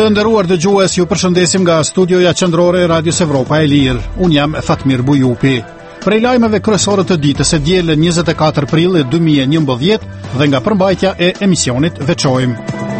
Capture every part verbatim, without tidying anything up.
Të nderuar dëgjues, ju përshëndesim nga studioja qendrore e Radios Evropa e Lirë. Unë jam Fatmir Bujupi. Prej lajmeve kryesore të ditës së diel njëzet e katër prill dy mijë e njëmbëdhjetë dhe nga përmbajtja e emisionit veçojmë.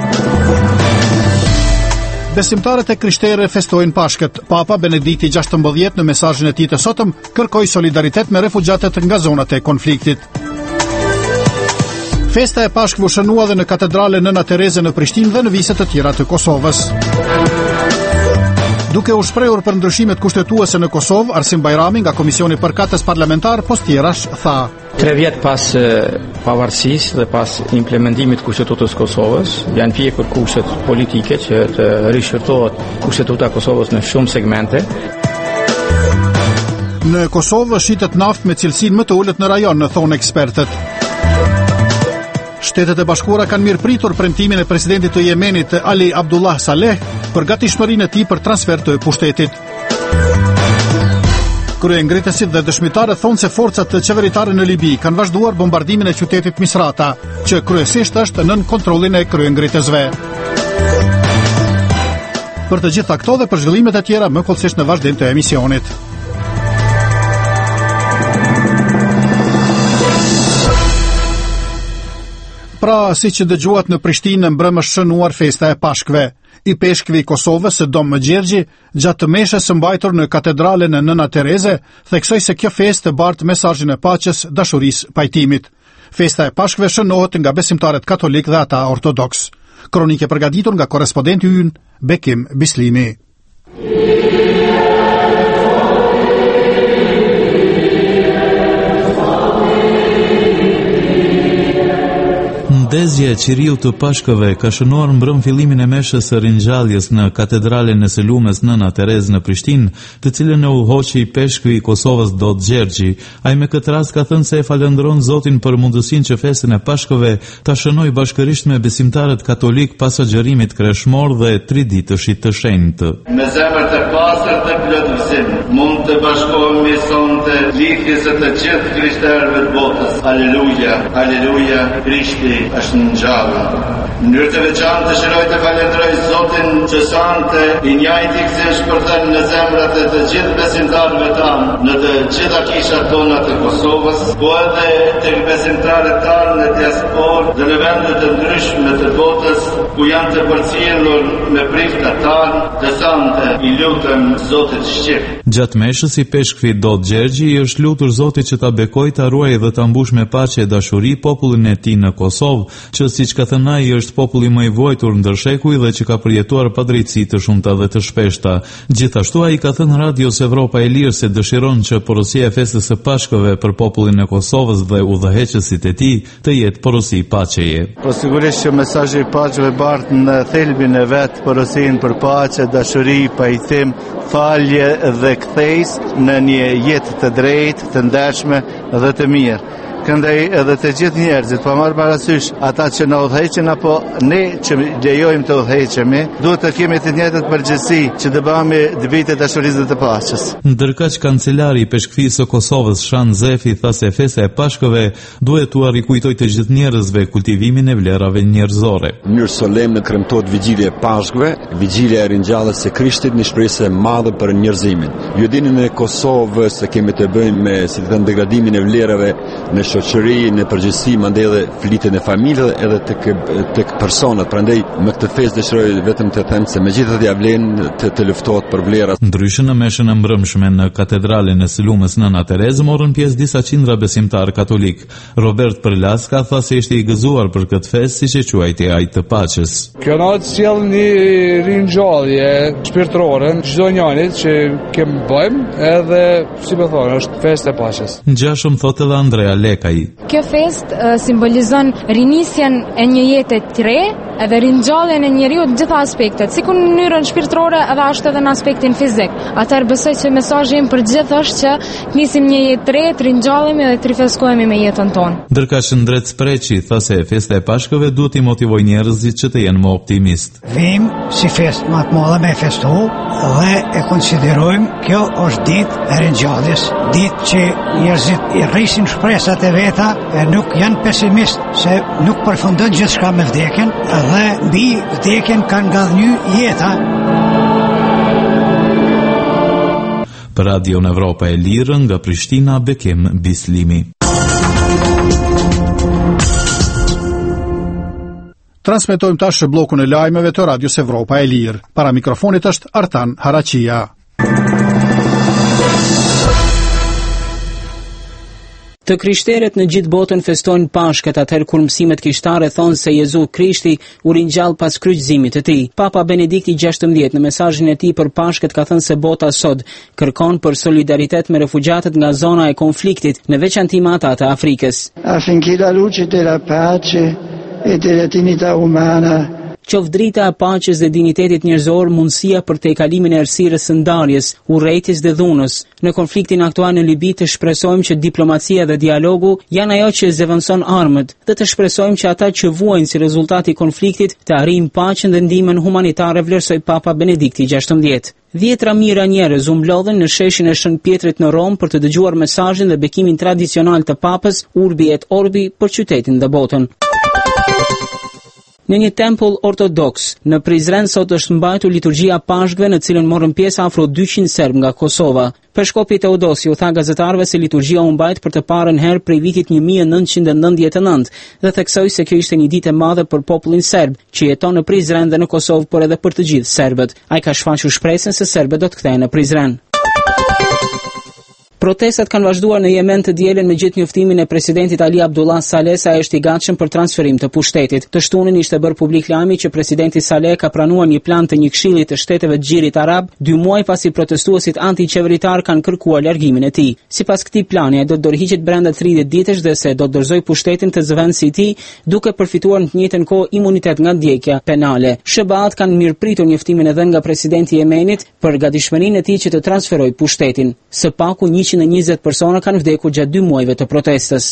Besimtarët e krishterë festojnë Pashkët. Papa Benedikti gjashtëmbëdhjetë në mesazhin e tij të sotëm kërkoi solidaritet me refugjatët nga zonat e konfliktit. Festa e Pashkëve u shënua dhe në katedrale Nëna Tereze në Prishtinë dhe në vise të tjera të Kosovës. Duke u shprehur për ndryshimet kushtetuese në Kosovë, Arsim Bajrami nga Komisioni Përkatës Parlamentar Postierash tha: Tre vjet pas pavarësisë dhe pas implementimit të Kushtetutës Kosovës, janë pjekur kushtet politike që të rishërtohet Kushtetuta e Kosovës në shumë segmente. Në Kosovë shitet naftë me cilësinë më të ulët në rajon, në thonë ekspertët. Shtetet e Bashkuara kanë mirëpritur premtimin e presidentit të Yemenit Ali Abdullah Saleh për gatishmërinë e tij për transfer të pushtetit. Kryengritësit dhe dëshmitarët thonë se forcat qeveritare në Libi kanë vazhduar bombardimin e qytetit Misrata, që kryesisht është nën kontrollin e kryengritësve. Për të gjitha këto dhe për zhvillimet e tjera më kollësisht në vazhdim të emisionit. Pra, si që dëgjuat në Prishtinë mbrëmë është shënuar festa e Pashkëve. I peshkëvi i Kosovës së Dom Gjergji, gjatë të meshës së mbajtur në katedralen e Nëna Tereze, theksoi se kjo festë bart mesazhin e paqes, dashurisë, pajtimit. Festa e Pashkëve shënohet nga besimtarët katolik dhe ata ortodoks. Kronike përgatitur nga korrespondenti ynë Bekim Bislimi. Ndezja e Qiriut të Pashkëve ka shënuar mbrëm fillimin e meshës së ringjalljes në katedralen e së Lumes Nëna Terezë në Prishtinë, të cilën e udhëhoqi i peshkëvi i Kosovës Dot Gjergji. Ai me këtë rast ka thënë se e falendron Zotin për mundësinë që festën e Pashkëve ta shënojë bashkërisht me besimtarët katolik pas agjërimit kreshmor dhe triditëshit të shenjtë. Me zemër të pastër të plotësim, mund të bashkohemi sonte lidhjes së të gjithë krishterëve të botës. Aleluja, aleluja, Krishti është në gjallë. Në mënyrë të veçantë dëshiroj të falenderoj Zotin që sante i njëjti kthesh për të në zemrat e të gjithë besimtarëve tanë në të gjitha kishat tona të Kosovës, po edhe tek besimtarët tanë në diasporë dhe në vende të ndryshme të botës ku janë të përcjellur me priftat tanë, të sante i lutem Zotit shqip. Gjatë meshës i peshkëvi Dot Gjergji i është lutur Zotit që ta bekojë, ta ruajë dhe ta mbush me paqe e dashuri popullin e tij në Kosovë, që siç ka thënë ai është populli më i vojtur ndër shekuj dhe që ka përjetuar padrejtësi të shumta dhe të shpeshta. Gjithashtu ai ka thënë Radios Evropa e Lirë se dëshiron që porosia e festës së Pashkëve për popullin e Kosovës dhe udhëheqësit e tij të jetë porosi paqeje. Po sigurisht që mesazhi i paqeve bart në thelbin e vet porosinë për paqe, dashuri, pajtim, falje dhe kthesë në një jetë të drejtë, të ndershme dhe të mirë. Këndaj edhe të gjithë njerëzit, pa marrë parasysh ata që na udhëheqin apo ne që lejojmë të udhëheqemi, duhet të kemi të njëjtat përgjegjësi që të bëhemi dëbitë të dashurisë dhe të paqes. Ndërkaq kancelari i peshkëvisë së Kosovës Shan Zefi tha se festa e Pashkëve duhet t'u rikujtojë të gjithë njerëzve kultivimin e vlerave njerëzore. Në mënyrë solemne kremtohet vigjilja e Pashkëve, vigjilja e ringjalljes së Krishtit, një shpresë e madhe për njerëzimin. Ju dini në Kosovë se kemi të bëjmë me si të degradimin e vlerave në shoqëri, në përgjithësi, mandej edhe flitjen e familjeve edhe tek tek personat. Prandaj me këtë festë dëshiroj vetëm të them se megjithatë ja vlen të, të luftohet për vlerat. Ndryshe në meshën e mbrëmshme në katedralen e së Lumes Nëna Terezë morën pjesë disa qindra besimtar katolik. Robert Përlaska tha se ishte i gëzuar për këtë festë, siç e quajti ai, të paqes. Kjo natë sjell një ringjallje shpirtërore çdo njëri që kem bëjmë, edhe si më thonë, është festë e paqes. Ngjashëm thotë edhe Andrea Lekaj. Kjo fest uh, simbolizon rinisjen e një jete të re edhe ringjalljen e njeriu në gjitha aspektet, si ku në mënyrën shpirtërore edhe ashtu edhe në aspektin fizik. Atëherë besoj se mesazhi im për gjithë është që nisim një jetë të re, të ringjallemi dhe të rifreskohemi me jetën tonë. Ndërkaq Ndret Spreqi tha se festa e Pashkëve duhet i motivojë njerëzit që të jenë më optimist. Vim si festë më të madhe me festu dhe e konsiderojmë kjo është ditë e ringjalljes, ditë që njerëzit i rrisin shpresat e veta e nuk janë pesimist se nuk përfundon gjithçka me vdekjen dhe mbi vdekjen kanë ngadhnyer jeta. Për Radio Evropa e Lirë nga Prishtina, Bekim Bislimi. Transmetojmë tash bllokun e lajmeve të Radios Evropa e Lirë. Para mikrofonit është Artan Haraqia. Të krishterët në gjithë botën festojnë Pashkët, atëherë kur mësimet kishtare thonë se Jezu Krishti u ringjall pas kryqëzimit të tij. Papa Benedikti gjashtëmbëdhjetë në mesazhin e tij për Pashkët ka thënë se bota sot kërkon për solidaritet me refugjatët nga zona e konfliktit, në veçanti ata të Afrikës. Affinché la luce della pace e della dignità umana Qoftë drita e paqes dhe dinitetit njerëzor, mundësia për te kalimin e errësirës së ndarjes, urrejtjes dhe dhunës. Në konfliktin aktual në Libi të shpresojmë që diplomacia dhe dialogu janë ajo që zëvendëson armët, dhe të shpresojmë që ata që vuajnë si rezultati i konfliktit të arrijnë paqen dhe ndihmën humanitare, vlerësoi Papa Benedikti gjashtëmbëdhjetë. Dhjetra mijëra njerëz u mblodhen në sheshin e Shën Pjetrit në Rom për të dëgjuar mesazhin dhe bekimin tradicional të Papës Urbi et Orbi për qytetin dhe botën. Në një tempull ortodoks në Prizren sot është mbajtur liturgjia Pashkëve, në cilën morën pjesë afro dyqind serb nga Kosova. Peshkopi Teodosi u tha gazetarëve se liturgjia u mbajt për të parën herë prej vitit një mijë e nëntëqind e nëntëdhjetë e nëntë dhe theksoi se kjo ishte një ditë e madhe për popullin serb që jeton në Prizren dhe në Kosovë, por edhe për të gjithë serbët. Ai ka shfaqur shpresën se serbët do të kthehen në Prizren. Protestat kanë vazhduar në Yemen të dielën me gjithë njoftimin e presidentit Ali Abdullah Saleh se ai është i gatshëm për transferim të pushtetit. Të shtunën ishte bërë publik lajmi që presidenti Saleh ka pranuar një plan të një këshilli të shteteve të Xhirit Arab, dy muaj pasi protestuesit antiqeveritar kanë kërkuar largimin e tij. Sipas këtij plani, ai do të dorëhiqet brenda tridhjetë ditësh dhe se do të dorëzoj pushtetin të zëvendësit i tij, duke përfituar në të njëjtën kohë imunitet nga ndjekja penale. Sh B A-t kanë mirëpritur njoftimin e dhënë nga presidenti i Yemenit për gatishmërinë e tij që të transferojë pushtetin. Së paku njëqind e njëzet persona kanë vdekur gjatë dy muajve të protestës.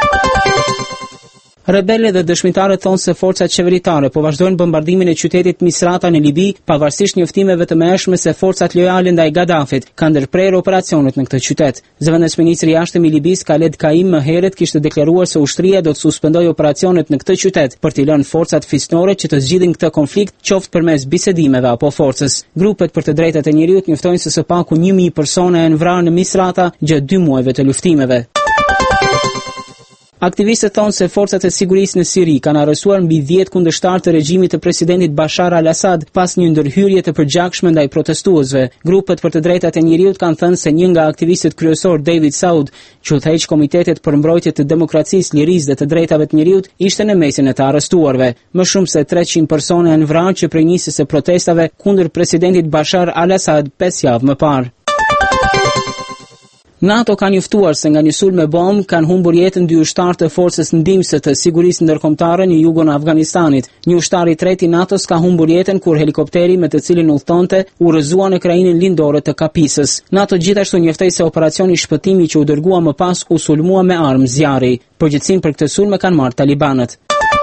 Rebelët dhe dëshmitarët thonë se forcat qeveritare po vazhdojnë bombardimin e qytetit Misrata në Libi, pavarësisht njoftimeve të mëhershme se forcat lojale ndaj Gaddafit kanë ndërprerë operacionet në këtë qytet. Zëvendësministri i jashtëm i Libis Khaled Kaim më herët kishte deklaruar se ushtria do të suspendojë operacionet në këtë qytet për t'i lënë forcat fisnore që të zgjidhin këtë konflikt, qoftë përmes bisedimeve apo forcës. Grupet për të drejtat e njerëzit njoftojnë se së paku një mijë persona janë vrarë në Misrata gjatë dy muajve të luftimeve. Aktivistët thonë se forcat e sigurisë në Siri kanë arrestuar mbi dhjetë kundërshtar të regjimit të presidentit Bashar al-Assad pas një ndërhyrje të përgjakshme ndaj protestuesve. Grupet për të drejtat e njerëzit kanë thënë se një nga aktivistët kryesor David Saud, që udhëheq Komitetet për Mbrojtje të Demokracisë, Lirisë dhe të Drejtave të Njerëzit, ishte në mesin e të arrestuarve. Më shumë se treqind persona janë vrarë që prej nisjes së protestave kundër presidentit Bashar al-Assad pesë javë më parë. NATO ka njoftuar se nga një sulm me bombë kanë humbur jetën dy ushtarë të forcës ndihmëse të sigurisë ndërkombëtare në jugun e Afganistanit. Një ushtar i tretë i NATO-s ka humbur jetën kur helikopteri me të cilin udhëtonte u rrëzua në krajinën lindore të Kapisës. NATO gjithashtu njoftoi se operacioni shpëtimi që u dërgua më pas u sulmua me armë zjarri. Përgjegjësinë për këtë sulm e kanë marrë talibanët.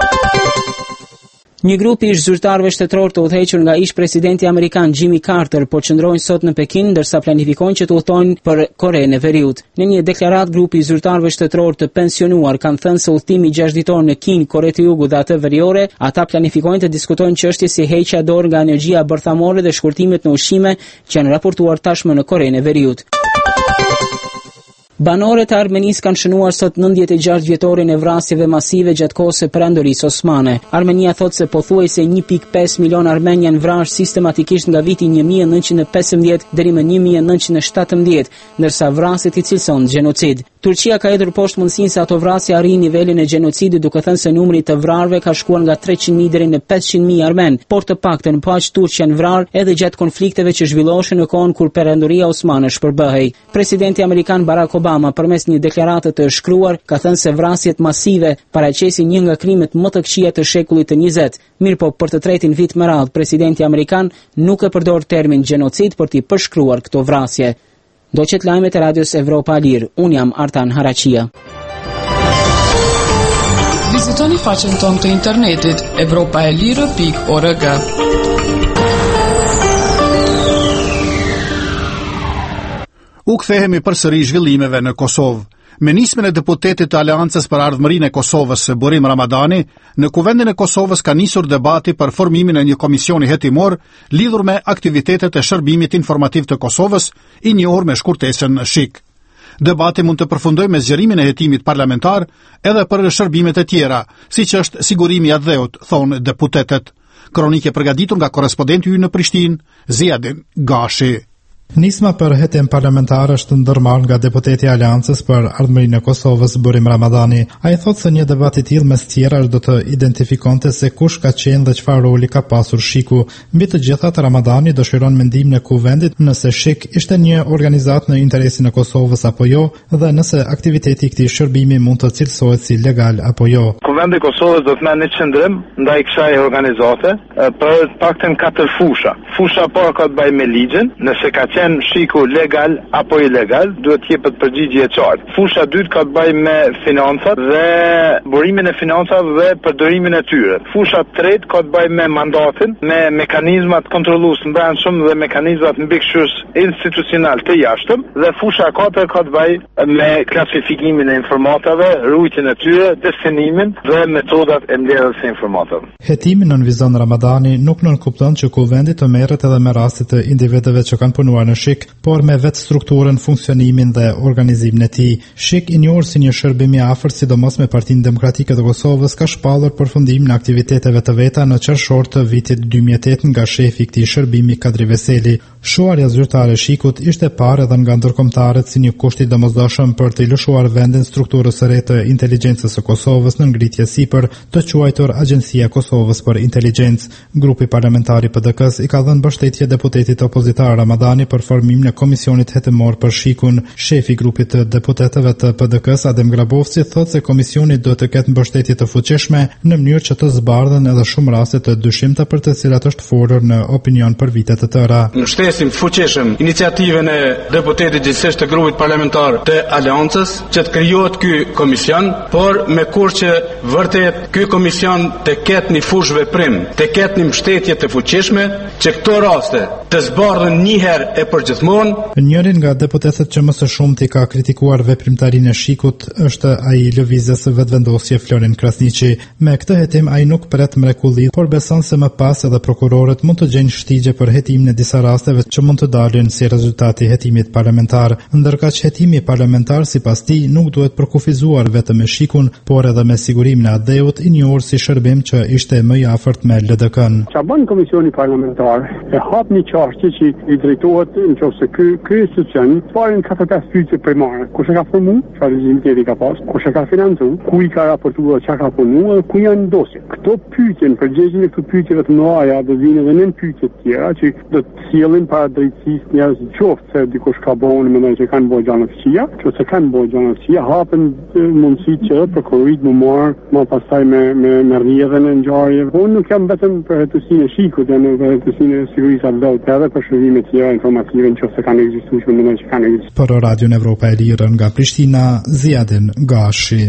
Një grup i zyrtarëve shtetëror të udhëhequr nga ish presidenti amerikan Jimmy Carter po qëndrojnë sot në Pekin ndërsa planifikojnë që të udhtojnë për Korenë e Veriut. Në një deklaratë, grupi i zyrtarëve shtetëror të pensionuar kanë thënë se udhtimi gjashtë ditor në Kinë, Kore të Jugut dhe atë veriore, ata planifikojnë të diskutojnë çështje si heqja dorë nga energjia bërthamore dhe shkurtimet në ushqime që janë raportuar tashmë në Korenë e Veriut. Banorët e Armenisë kanë shënuar sot nëntëdhjetë e gjashtë vjetorin e vrasjeve masive gjatë kohës së perandorisë osmane. Armenia thotë se pothuajse një pikë pesë milion armen janë vrarë sistematikisht nga viti një mijë e nëntëqind e pesëmbëdhjetë deri më një mijë e nëntëqind e shtatëmbëdhjetë, ndërsa vrasjet i cilëson gjenocid. Turqia ka hedhur poshtë mundësinë se ato vrasje arrin nivelin e gjenocidit, duke thënë se numri i të vrarëve ka shkuar nga treqind mijë deri në pesëqind mijë armen, por të paktën po aq turq janë vrarë edhe gjatë konflikteve që zhvilloheshin në kohën kur perandoria osmane shpërbëhej. Presidenti amerikan Barack Obama përmes një deklarate të shkruar ka thënë se vrasjet masive paraqesin një nga krimet më të këqija të shekullit të njëzet. Mirëpo për të tretin vit me radhë presidenti amerikan nuk e përdor termin gjenocid për t'i përshkruar këto vrasje. Do qëtë lajmet e Radios Evropa Lirë. Unë jam Artan Haraqia. Vizitoni faqen tonë të internetit evropa e lirë pikë org. U kthehemi përsëri zhvillimeve në Kosovë. Me nismen e deputetit të Aleancës për Ardhmërinë e Kosovës, Burim Ramadani, në Kuvendin e Kosovës ka nisur debati për formimin e një komisioni hetimor lidhur me aktivitetet e Shërbimit Informativ të Kosovës, i njohur me shkurtesën SHIK. Debati mund të përfundojë me zgjerimin e hetimit parlamentar edhe për shërbimet e tjera, siç është sigurimi i dheut, thonë deputetët. Kronikë përgatitur nga korrespondenti ynë në Prishtinë, Ziadin Gashi. Nisma për hetim parlamentar është ndërmarrë nga deputeti i Aleancës për Ardhmërinë e Kosovës, Burim Ramadani. Ai thotë se një debat i tillë mes tjera do të identifikonte se kush ka qenë dhe çfarë roli ka pasur SHIK-u. Mbi të gjithat, Ramadani dëshiron mendimin e kuvendit nëse SHIK ishte një organizatë në interesin e Kosovës apo jo, dhe nëse aktiviteti i këtij shërbimi mund të cilësohet si legal apo jo. Kuvendi i Kosovës do të merrë një qendrim ndaj kësaj organizate për paktën katër fusha. Fusha e parë ka të bëjë me ligjin, nëse ka qenë SHIK-u legal apo ilegal, duhet të jepet përgjigje e qartë. Fusha e dytë ka të bëjë me financat dhe burimin e financave dhe përdorimin e tyre. Fusha e tretë ka të bëjë me mandatin, me mekanizmat kontrollues të brendshëm dhe mekanizmat mbikëqyrës institucional të jashtëm, dhe fusha e katërt ka të bëjë me klasifikimin e informatave, ruajtjen e tyre, destinimin dhe metodat e mbledhjes së informatave. Hetimin nënvizon Ramadani nuk nënkupton që kuvendi të merret edhe me rastet e individëve që kanë punuar në SHIK, por me vetë strukturën, funksionimin dhe organizimin e tij. SHIK, i njohur si një shërbim i afërt sidomos me Partinë Demokratike të Kosovës, ka shpallur përfundimin e aktiviteteve të veta në qershor të vitit dy mijë e tetë nga shefi i këtij shërbimi, Kadri Veseli. Shuarja zyrtare e SHIK-ut ishte parë edhe nga ndërkombëtarët si një kusht i domosdoshëm për të lëshuar vendin strukturës së re të inteligjencës së Kosovës në ngritje sipër të quajtur Agjencia e Kosovës për Inteligjencë. Grupi parlamentar i P D K-s i ka dhënë mbështetje deputetit opozitar Ramadani për formimin e komisionit hetimor për SHIK-un. Shefi i grupit të deputetëve të P D K-s, Adem Grabovci, thotë se komisioni do të ketë mbështetje të fuqishme në mënyrë që të zbardhen edhe shumë raste të dyshimta për të cilat është folur në opinion për vite të tëra. Mbështesim fuqishëm iniciativën e deputetit gjithsesi të grupit parlamentar të Aleancës që të krijohet ky komision, por me kur që vërtet ky komision të ketë një fushë veprim, të ketë një mbështetje të fuqishme që këto raste të zbardhen një herë e përgjithmonë. Njërin nga deputetët që më së shumti ka kritikuar veprimtarinë e SHIK-ut është ai i lëvizjes së vetvendosje Florin Krasniqi. Me këtë hetim ai nuk pret mrekulli, por beson se më pas edhe prokurorët mund të gjejnë shtigje për hetimin e disa rasteve që mund të dalin si rezultati i hetimit parlamentar, ndërkaq hetimi parlamentar sipas tij nuk duhet përkufizuar vetëm me SHIK-un, por edhe me sigurimin e adeut, i njohur si shërbim që ishte më i afërt me L D K-n. Çfarë bën komisioni parlamentar? E hap një çështje që i drejtohet nëse ky ky institucion parin katër pesë pyetje primare. Kush e ka formuar? Çfarë rezultati ka pas? Kush e ka financuar? Ku i ka raportuar çka ka punuar? Ku janë dosje? Këto pyetje, përgjigjjen e këtyre pyetjeve të mëdha do vinë edhe në pyetje të tjera që do të sjellin para drejtësisë njerëz qoftë se dikush ka bënë mendoj që kanë bërë gjëra të këqija, ose kanë bërë gjëra të këqija, hapen mundësi që prokurorit më marr më pastaj me me me rrjedhën e ngjarjeve. Unë nuk jam vetëm për hetësinë e SHIK-ut, jam për hetësinë e sigurisë së vendit, edhe për shërbime të tjera informative nëse kanë ekzistuar, që mendoj që kanë ekzistuar. Për Radio Evropa e Lirë nga Prishtina, Ziadin Gashi.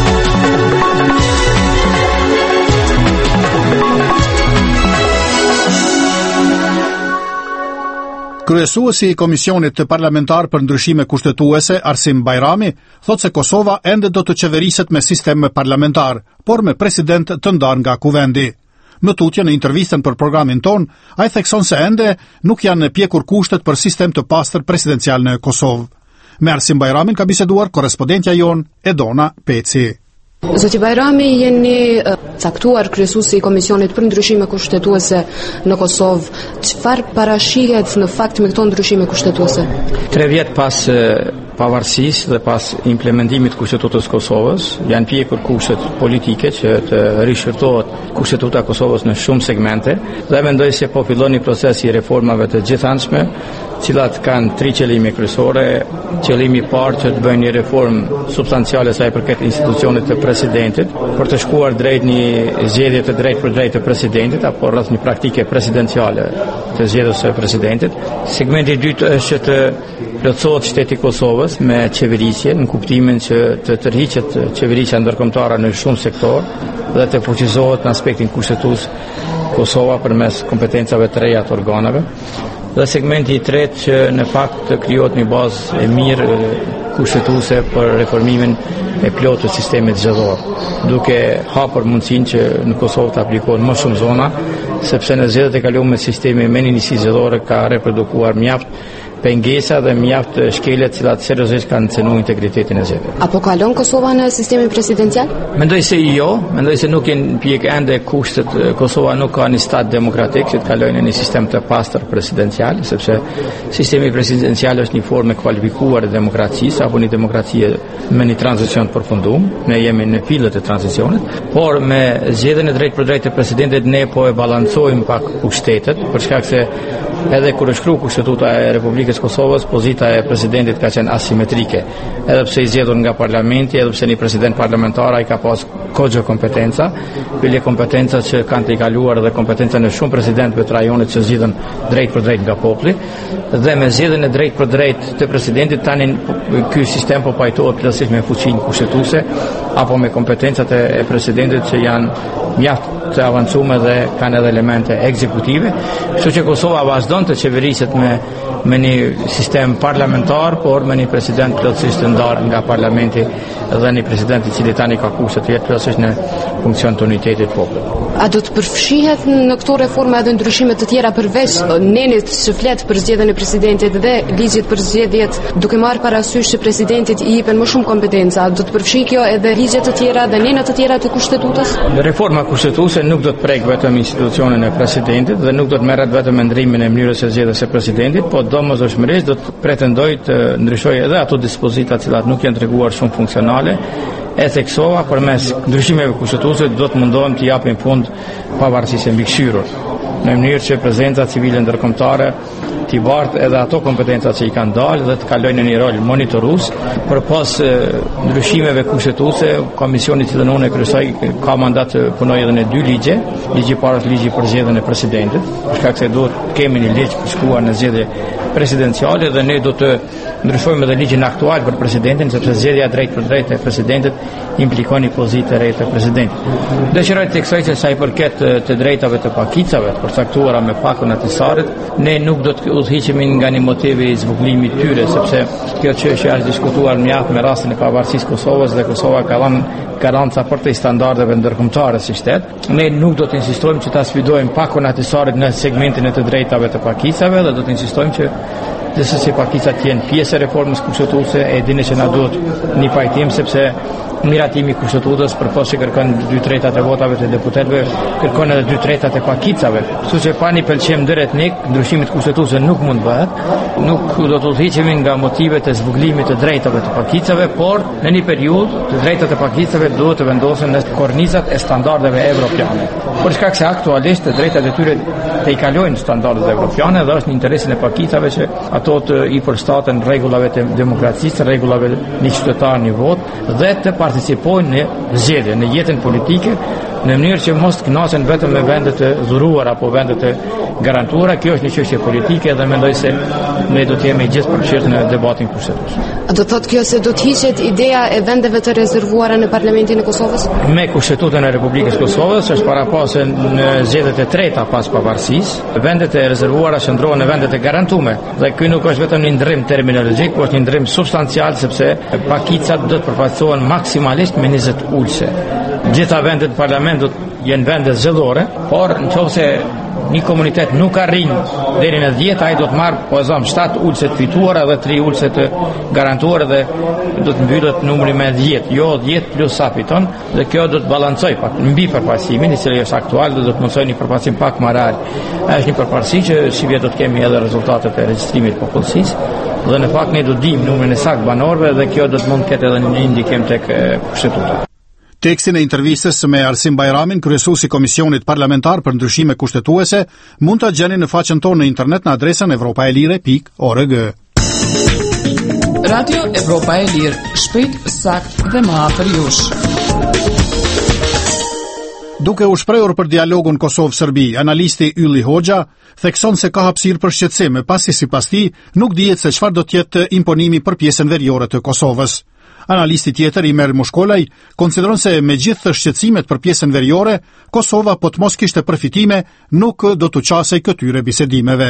Kryesuesi i Komisionit të Parlamentar për Ndryshime Kushtetuese, Arsim Bajrami, thotë se Kosova ende do të qeveriset me sistem parlamentar, por me president të ndarë nga kuvendi. Në tutje në intervistën për programin ton, ai thekson se ende nuk janë pjekur kushtet për sistem të pastër presidencial në Kosovë. Me Arsim Bajramin ka biseduar korrespondentja jon Edona Peci. Zoti Bajrami, jeni caktuar kryesuesi i Komisionit për Ndryshime Kushtetuese në Kosovë. Çfarë parashihet në fakt me këto ndryshime kushtetuese? Tre vjet pas pavarësisë dhe pas implementimit Kushtetutës Kosovës, janë pjekur kushtet politike që të rishërtohet Kushtetuta e Kosovës në shumë segmente, dhe mendoj se po fillon një proces i reformave të gjithanshme, cilat kanë tri qëllime kryesore. Qëllimi i parë që të bëjnë një reformë substanciale sa i përket institucionit të presidentit, për të shkuar drejt një zgjedhje të drejtë për drejtë të presidentit, apo rreth një praktike presidenciale të zgjedhjes së presidentit. Segmenti i dytë është të plotësohet shteti i Kosovës me qeverisje, në kuptimin që të tërhiqet qeverisja ndërkombëtare në shumë sektor dhe të fuqizohet në aspektin kushtetues Kosova përmes kompetencave të reja të organeve. Dhe segmenti i tretë që në fakt krijohet një bazë e mirë kushtetuese për reformimin e plotë të sistemit zgjedhor, duke hapur mundësinë që në Kosovë të aplikohen më shumë zona, sepse në zgjedhjet e kaluara me sistemi me një njësi zgjedhore ka reprodukuar mjaft pengesa dhe mjaft shkelje të cilat seriozisht kanë cënuar integritetin e zgjedhjeve. Apo kalon Kosova në sistemin presidencial? Mendoj se jo, mendoj se nuk janë pjek ende kushtet. Kosova nuk ka një stat demokratik që të kalojë në një sistem të pastër presidencial, sepse sistemi presidencial është një formë e kualifikuar e demokracisë apo një demokracie me një tranzicion të përfunduar. Ne jemi në fillet e tranzicionit, por me zgjedhjen e drejtë për drejtë të presidentit ne po e balancojmë pak kushtetet, për shkak se edhe kur është shkruar Kushtetuta e Republikës Kosovës, pozita e presidentit ka qenë asimetrike. Edhe pse i zgjedhur nga parlamenti, edhe pse një president parlamentar ai ka pas kogjo kompetenca, bile kompetenca që kanë të kaluar dhe kompetenca në shumë presidentëve të rajonit që zgjidhen drejt për drejt nga populli, dhe me zgjedhjen e drejt për drejt të presidentit tani ky sistem po pajtohet plotësisht me fuqinë kushtetuese apo me kompetencat e presidentit që janë mjaft të avancuar dhe kanë edhe elemente ekzekutive, kështu që Kosova vazhdon të qeveriset me me një sistem parlamentar, por me një president plotësisht të ndarë nga parlamenti dhe një president i cili tani ka kushte të jetë plotësisht në funksion të unitetit popullit. A do të përfshihet në këto reforma edhe ndryshime të tjera përveç nenit që flet për zgjedhjen e presidentit dhe ligjit për zgjedhjet, duke marrë parasysh që presidentit i jepen më shumë kompetenca, do të përfshijë kjo edhe ligje të tjera dhe nena të tjera të kushtetutës? Reforma kushtetuese nuk do të prek vetëm institucionin e presidentit dhe nuk do të merret vetëm me ndryrimin e mënyrës së zgjedhjes së presidentit, por domosdoshmërisht do të pretendojë të ndryshojë edhe ato dispozita të cilat nuk janë treguar shumë funksionale. E theksova përmes ndryshimeve kushtetuese do të mundohem të japim fund pavarësisë mbikëqyrur, në mënyrë që prezenca civile ndërkombëtare t'i bartë edhe ato kompetencat që i kanë dalë dhe të kalojnë në një rol monitorues. Përpas ndryshimeve kushtetuese, komisioni që unë e kryesoj ka mandat të punojë edhe në dy ligje, ligji i parë është ligji për zgjedhjen e presidentit, për shkak se duhet të kemi një ligj për shkuar në zgjedhje presidenciale dhe ne do të ndryshojmë edhe ligjin aktual për presidentin, sepse zgjedhja drejt për drejt e presidentit implikon një pozitë të re të presidentit. Dëshiroj të theksoj se sa i përket të drejtave të pakicave, të përcaktuara me pakun atisarit, ne nuk do të udhëhiqemi nga një motivi i zbuklimit tyre, sepse kjo çështje është diskutuar mjaft me rastin e pavarësisë Kosovës dhe Kosova ka dhënë garanca për të standardeve ndërkombëtare si shtet. Ne nuk do të insistojmë që ta sfidojmë pakun atisarit në segmentin e të drejtave të pakicave dhe do të insistojmë që Dëse si pakicat jenë pjesë e reformës kushtetuese, e dini që na duhet një pajtim, sepse miratimi i kushtetutës përpos që kërkon dy tretat e votave të deputetëve, kërkon edhe dy tretat e pakicave. Kështu që pa një pëlqim ndëretnik, ndryshimit kushtetuese nuk mund bëhet, nuk do të udhëhiqemi nga motivet e zbuglimit të drejtave të pakicave, por në një periudhë të drejtat e pakicave duhet të vendosen në kornizat e standardeve evropiane. Për shkak se aktualisht të drejtat e tyre të i kalojnë standardet evropiane dhe është në interesin e pakicave që ato të i përshtaten rregullave të demokracisë, rregullave një qytetar një vot dhe të participojnë në zgjedhje, në jetën politike, në mënyrë që mos të kënaqen vetëm me vendet e dhuruara apo vendet e garantuara. Kjo është një çështje politike dhe mendoj se ne do të jemi gjithë përfshirë në debatin kushtetues. A do thotë kjo se do të hiqet ideja e vendeve të rezervuara në Parlamentin e Kosovës? Me Kushtetuën e Republikës Kosovës është parapasur në zgjedhjet e treta pas pavarësisë, vendet e rezervuara qëndrohen në vendet e garantuara dhe ky nuk është vetëm një ndrym terminologjik, por është një ndrym substancial, sepse pakicat do të përfaqësohen maksimalisht me njëzet ulse. Gjitha vendet në parlament do të jenë vende zgjedhore, por nëse një komunitet nuk arrin deri në dhjetë, ai do të marrë po zëm shtatë ulse të fituara dhe tri ulse të garantuara dhe do të mbyllet numri me dhjetë, jo dhjetë plus sa fiton, dhe kjo do të balancoj pak mbi përfaqësimin, i cili është aktual dhe do të mundsoj një përfaqësim pak më real. Është një përfaqësi që si vjet do të kemi edhe rezultatet e regjistrimit popullsisë dhe në fakt ne do të dimë numrin e saktë banorëve dhe kjo do të mund të ketë edhe një ndikim tek kushtetuta. Tekstin e intervistës me Arsim Bajramin, kryesuesi i Komisionit Parlamentar për Ndryshime Kushtetuese, mund ta gjeni në faqen tonë në internet në adresën evropaelire pikë org. Radio Evropa e Lirë, shpejt, sakt dhe më afër jush. Duke u shprehur për dialogun Kosovë-Serbi, analisti Ylli Hoxha thekson se ka hapësirë për shqetësim, pasi sipas tij nuk dihet se çfarë do të jetë imponimi për pjesën veriore të Kosovës. Analisti tjetër, Imer Mushkolaj, konsideron se me gjithë shqetësimet për pjesën veriore, Kosova po të mos kishte përfitime, nuk do të qasej këtyre bisedimeve.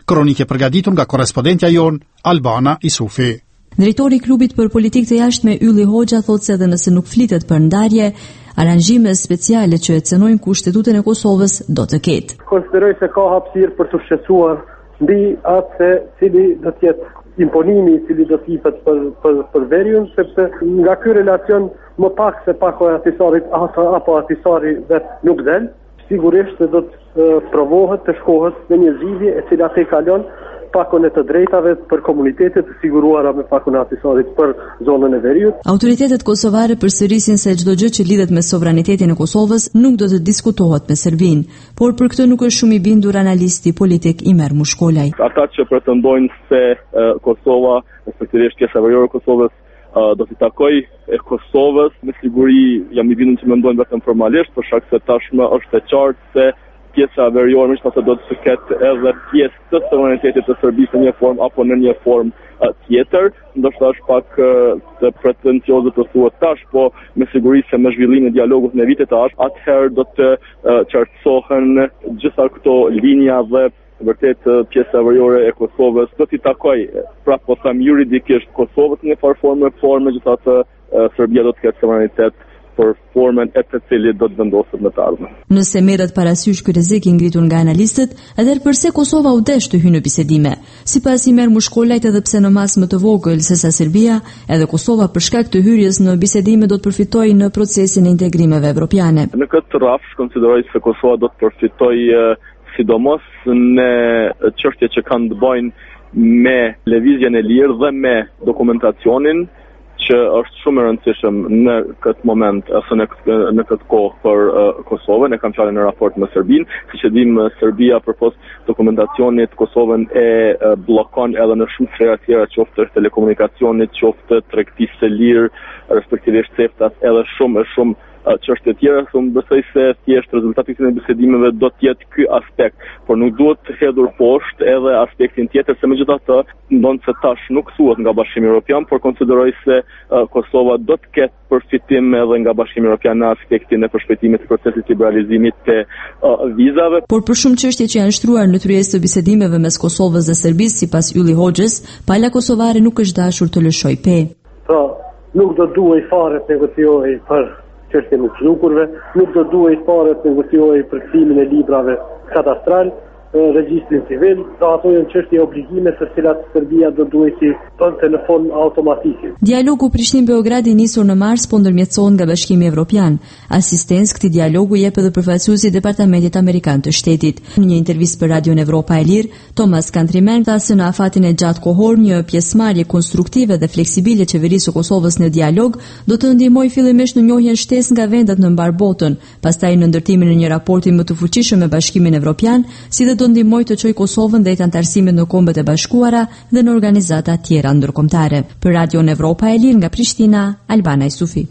Kronike përgatitur nga korrespondentja jon Albana Isufi. Drejtori i klubit për politikë të jashtme Ylli Hoxha thotë se edhe nëse nuk flitet për ndarje, aranjime speciale që e cenojnë kushtetutën e Kosovës do të ketë. Konsideroj se ka hapësirë për të shqetësuar mbi atë se cili do të jetë imponimi i cili do të jepet për për për veriun, sepse nga ky relacion më pak se pak o atisarit apo atisari vetë nuk del, sigurisht se do të provohet të shkohet në një zgjidhje e cila te kalon pakon e të drejtave për komunitetet të siguruara me pakon e atisarit për zonën e veriut. Autoritetet kosovare përsërisin se çdo gjë që lidhet me sovranitetin e Kosovës nuk do të diskutohet me Serbinë, por për këtë nuk është shumë i bindur analisti politik Imer Mushkolaj. Ata që pretendojnë se uh, Kosova, respektivisht pjesa veriore e Kosovës, uh, do t'i takoj e Kosovës, me siguri jam i bindur që mendojnë vetëm formalisht, për shkak se tashmë është e qartë se pjesa veriore më shpasa do të ketë edhe pjesë të sovranitetit të Serbisë në një formë apo në një formë uh, tjetër, ndoshta është pak uh, të pretencioze të thuhet tash, po me siguri se me zhvillimin e dialogut në vitet e ardhshme, atëherë do të uh, qartësohen gjitha këto linja dhe vërtet uh, pjesa veriore e Kosovës do t'i takoj, pra po them juridikisht Kosovës në një farë formë, por megjithatë uh, Serbia do të ketë suverenitet për formën e të cilit do të vendoset në të ardhmen. Nëse merret parasysh ky rrezik i ngritur nga analistët, atëherë pse Kosova u desh të hyjë në bisedime? Sipas Imer Mushkolajt, edhe pse në mas më të vogël se sa Serbia, edhe Kosova për shkak të hyrjes në bisedime do të përfitojë në procesin e integrimeve evropiane. Në këtë rrafsh konsideroj se Kosova do të përfitojë sidomos në çështje që kanë të bëjnë me lëvizjen e lirë dhe me dokumentacionin, që është shumë e rëndësishëm në këtë moment ose në këtë, në këtë kohë për uh, Kosovën, e kam fjalën në raport me Serbinë, siç e dimë Serbia përpos dokumentacionit Kosovën e uh, bllokon edhe në shumë sfera tjera, qoftë telekomunikacionit, qoftë tregtisë së lirë, respektivisht CEFTA, edhe shumë e shumë çështje të tjera, unë besoj se thjesht rezultati i këtyre bisedimeve do të jetë ky aspekt, por nuk duhet të hedhur poshtë edhe aspektin tjetër, se megjithatë ndonë se tash nuk thuhet nga Bashkimi Evropian, por konsideroj se uh, Kosova do të ketë përfitim edhe nga Bashkimi Evropian në aspektin e përshpejtimit të procesit të liberalizimit të uh, vizave. Por për shumë çështje që janë shtruar në tryezë të bisedimeve mes Kosovës dhe Serbisë, sipas Ylli Hoxhës, pala kosovare nuk është dashur të lëshojë pe. Pra, nuk do duhej fare të negociojë për çështjen e çlukurve, nuk do duhej fare të negociojë për kthimin e librave kadastral, regjistrin civil, do ato janë çështje obligime të cilat Serbia do duhej të bënte në formë automatike. Dialogu Prishtinë-Beograd i nisur në mars po ndërmjetësohet nga Bashkimi Evropian. Asistencë këtij dialogu jep edhe përfaqësuesi i Departamentit Amerikan të Shtetit. Në një intervistë për Radion Evropa e Lirë, Thomas Countryman tha se në afatin e gjatë kohor një pjesëmarrje konstruktive dhe fleksibile e qeverisë së Kosovës në dialog do të ndihmojë fillimisht në njohjen shtesë nga vendet në mbar botën, pastaj në ndërtimin e një raporti më të fuqishëm me Bashkimin Evropian, si dhe do ndihmojë të çojë Kosovën drejt antarësimit në Kombet e Bashkuara dhe në organizata tjera ndërkombëtare. Për Radion Evropa e Lirë nga Prishtina, Albana Isufi.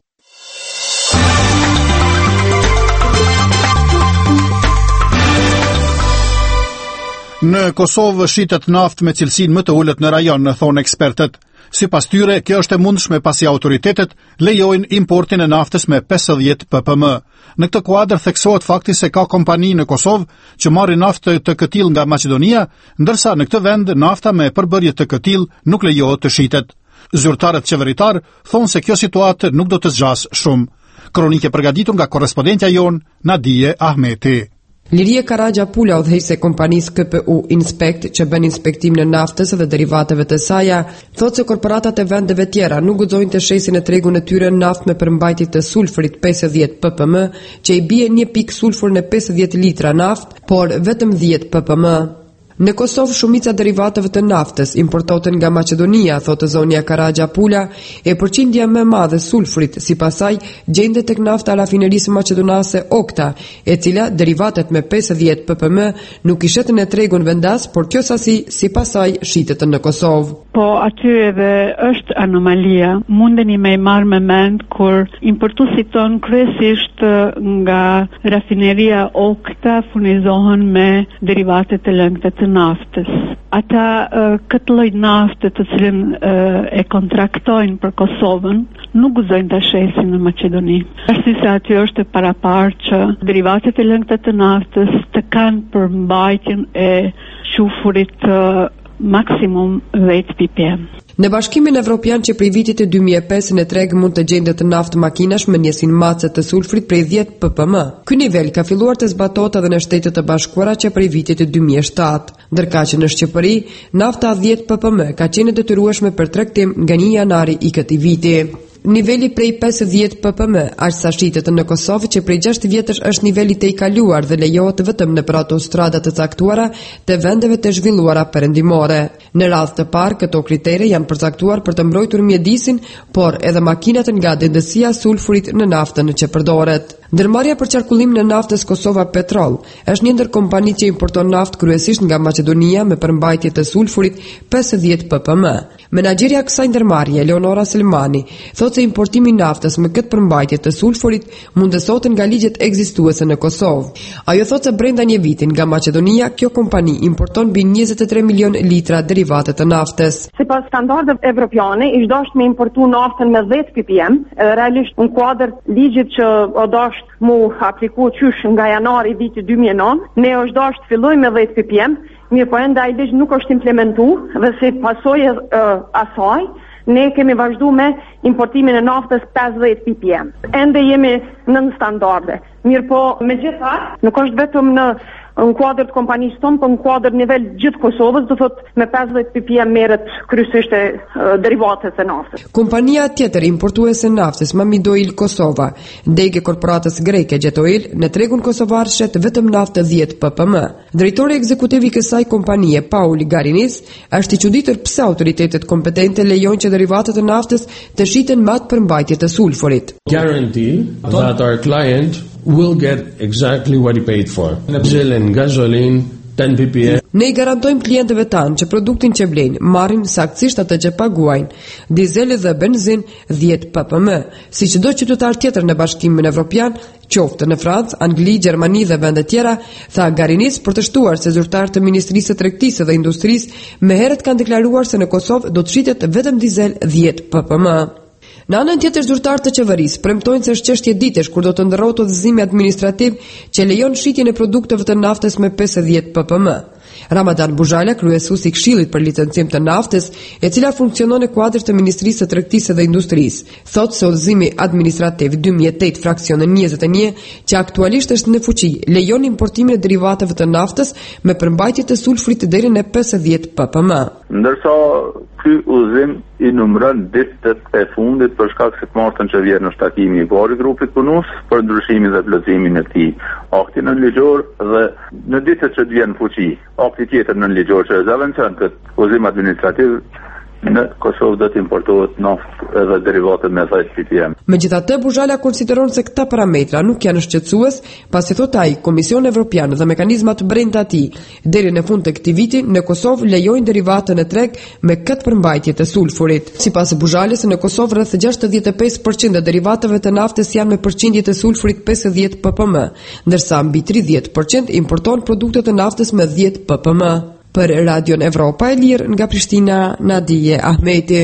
Në Kosovë shitet naftë me cilësinë më të ulët në rajon, në thonë ekspertët. Sipas tyre, kjo është e mundshme pasi autoritetet lejojnë importin e naftës me pesëdhjetë ppm. Në këtë kuadër theksohet fakti se ka kompani në Kosovë që marrin naftë të këtill nga Maqedonia, ndërsa në këtë vend nafta me përbërje të këtill nuk lejohet të shitet. Zyrtarët qeveritar thonë se kjo situatë nuk do të zgjas shumë. Kronike përgatitur nga korrespondentja jon Nadije Ahmeti. Liria Karagja Pula, udhëheqëse e kompanisë K P U Inspect që bën inspektim në naftës dhe derivateve të saj, thotë se korporatat e vendeve tjera nuk guxojnë të shesin e tregun e tyre naftë me përmbajtje të sulfurit pesëdhjetë ppm, që i bie një pikë sulfur në pesëdhjetë litra naftë, por vetëm dhjetë ppm. Në Kosovë shumica derivateve të naftës importohen nga Maqedonia, thotë Zonja Karagja Pula, e përqindja më e madhe sulfurit sipas saj gjendet tek nafta rafinerisë maqedonase Okta, e cila derivatet me pesëdhjetë ppm nuk i shetën në tregun vendas, por kjo sasi sipas saj shitet në Kosovë. Po aty edhe është anomalia. Mundeni me i marrë me mend kur importuesit ton kryesisht nga rafineria Okta furnizohen me derivate të lëngta të naftës. Ata uh, këtë lloj nafte të cilën uh, e kontraktojnë për Kosovën, nuk guxojnë ta shesin në Maqedoni. Pasi se aty është e paraparë që derivatet e lëngta të naftës të kanë përmbajtjen e qufurit uh, maksimum dhjetë ppm. Në Bashkimin Evropian që prej vitit të dy mijë e pesë në treg mund të gjendet naftë makinash me njësin mace të sulfrit prej dhjetë ppm. Ky nivel ka filluar të zbatohet edhe në Shtetet e Bashkuara që prej vitit të dy mijë e shtatë, ndërkaq që në Shqipëri nafta dhjetë ppm ka qenë detyrueshme për tregtim nga një janari i këtij viti. Niveli prej pesëdhjetë ppm, aq sa shitet në Kosovë që prej gjashtë vjetësh është niveli të i kaluar dhe lejohet vetëm në për autostrada të caktuara të vendeve të zhvilluara perëndimore. Në radhë të parë, këto kritere janë përcaktuar për të mbrojtur mjedisin, por edhe makinat nga dendësia sulfurit në naftën që përdoret. Ndërmarrja për qarkullim në naftës Kosova Petrol është një ndër kompanitë që importon naftë kryesisht nga Maqedonia me përmbajtje të sulfurit pesëdhjetë ppm. Menaxherja e kësaj ndërmarrje, Eleonora Selmani, thotë se importimi i naftës me këtë përmbajtje të sulfurit mundesohet nga ligjet ekzistuese në Kosovë. Ajo thotë se brenda një viti nga Maqedonia kjo kompani importon mbi njëzet e tre milion litra derivate të naftës. Sipas standardeve evropiane, ish dashur me importu naftën me dhjetë ppm, edhe realisht në kuadër ligjit që o dashur mu apliku qysh nga janari vitit dy mijë e nëntë, ne është dashur të fillojmë me dhjetë ppm, mirë po ende ai ligj nuk është implementu dhe si pasojë uh, asaj ne kemi vazhdu me importimin e naftës pesëdhjetë ppm. Ende jemi në standarde. Mirë po, me gjitha, nuk është vetëm në në kuadër të kompanisë tonë, por në kuadër nivel gjithë Kosovës, do thot me pesëdhjetë ppm merret kryesisht e derivatet e naftës. Kompania tjetër importuese naftës, Mamidoil Kosova, degë korporatës greke Jetoil, në tregun kosovar shet vetëm naftë dhjetë ppm. Drejtori ekzekutiv i kësaj kompanie, Pauli Garinis, është i çuditur pse autoritetet kompetente lejojnë që derivatet e naftës të shiten me atë përmbajtje të sulfurit. Guarantee that our client will get exactly what he paid for. Diesel and gasoline ten ppm. Ne i garantojmë klientëve tanë që produktin që blejnë marrin saktësisht atë që paguajnë, dizeli dhe benzin dhjetë ppm, si çdo qytetar tjetër në Bashkimin Evropian, qoftë në Francë, Angli, Gjermani dhe vende tjera, tha Garinis për të shtuar se zyrtarët të Ministrisë së Tregtisë dhe Industrisë me herët kanë deklaruar se në Kosovë do të shitet vetëm dizel dhjetë ppm. Në anën tjetër, zyrtarët të qeverisë premtojnë se është çështje ditësh kur do të ndërrohet udhëzimi administrativ që lejon shitjen e produkteve të naftës me pesëdhjetë ppm. Ramadan Buzhala, kryesuesi i Këshillit për licencim të naftës, e cila funksionon në kuadër të Ministrisë së Tregtisë dhe Industrisë, thotë se udhëzimi administrativ dy mijë e tetë fraksioni njëzet e një, që aktualisht është në fuqi, lejon importimin e derivateve të naftës me përmbajtje të sulfurit deri në pesëdhjetë ppm. Ndërsa ky udhëzim i numëron ditët e fundit për shkak se të martën që vjen në shtakimi i parë i grupit punus për ndryshimin dhe plotësimin e këtij akti nënligjor dhe në ditët që të vjen në fuqi akti tjetër nënligjor që zëvendëson këtë udhëzim administrativ në Kosovë do të importohet naftë edhe derivate me dhjetë ppm. Megjithatë, Buzhala konsideron se këta parametra nuk janë shqetësues, pasi thotë ai, Komisioni Evropian dhe mekanizmat brenda tij deri në fund të këtij viti në Kosovë lejojnë derivate në treg me këtë përmbajtje të sulfurit. Sipas Buzhalës, në Kosovë rreth gjashtëdhjetë e pesë përqind e derivateve të naftës janë me përqindje të sulfurit pesëdhjetë ppm, ndërsa mbi tridhjetë përqind importon produkte të naftës me dhjetë ppm. Për Radion Evropa e Lirë nga Prishtina, Nadije Ahmeti.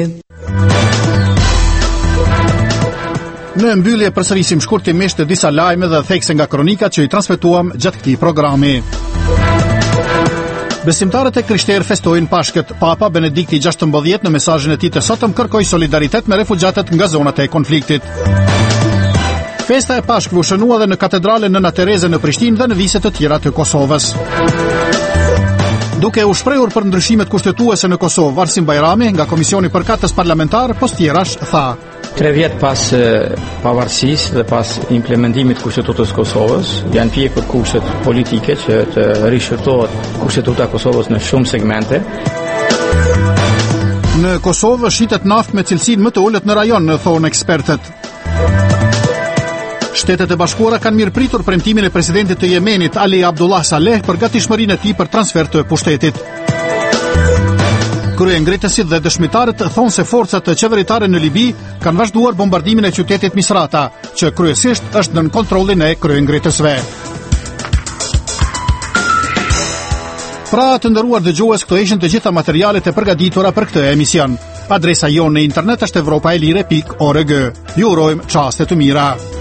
Në mbyllje përsërisim shkurtimisht të disa lajme dhe thekse nga kronikat që i transmetuam gjatë këtij programi. Besimtarët e krishterë festojnë Pashkët. Papa Benedikti gjashtëmbëdhjetë në mesazhin e tij të sotëm kërkoi solidaritet me refugjatët nga zonat e konfliktit. Festa e Pashkëve u shënua dhe në katedralen Nëna Tereze në Prishtinë dhe në vise të tjera të Kosovës. Duke u shprehur për ndryshimet kushtetuese në Kosovë, Arsim Bajrami nga Komisioni Përkatës Parlamentar postjerash tha: Tre vjet pas pavarësisë dhe pas implementimit të Kushtetutës Kosovës, janë pjekur kushtet politike që të rishërtohet Kushtetuta e Kosovës në shumë segmente. Në Kosovë shitet naftë me cilësinë më të ulët në rajon, thonë ekspertët. Shtetet e Bashkuara kanë mirëpritur premtimin e presidentit të Yemenit Ali Abdullah Saleh për gatishmërinë e tij për transfer të pushtetit. Kryengritësit dhe dëshmitarët thonë se forcat qeveritare në Libi kanë vazhduar bombardimin e qytetit Misrata, që kryesisht është nën kontrollin e kryengritësve. Pra të nderuar dëgjues, këto ishin të gjitha materialet e përgatitura për këtë emision. Adresa jonë në internet është evropaelire pikë org. Ju urojmë çaste të mira.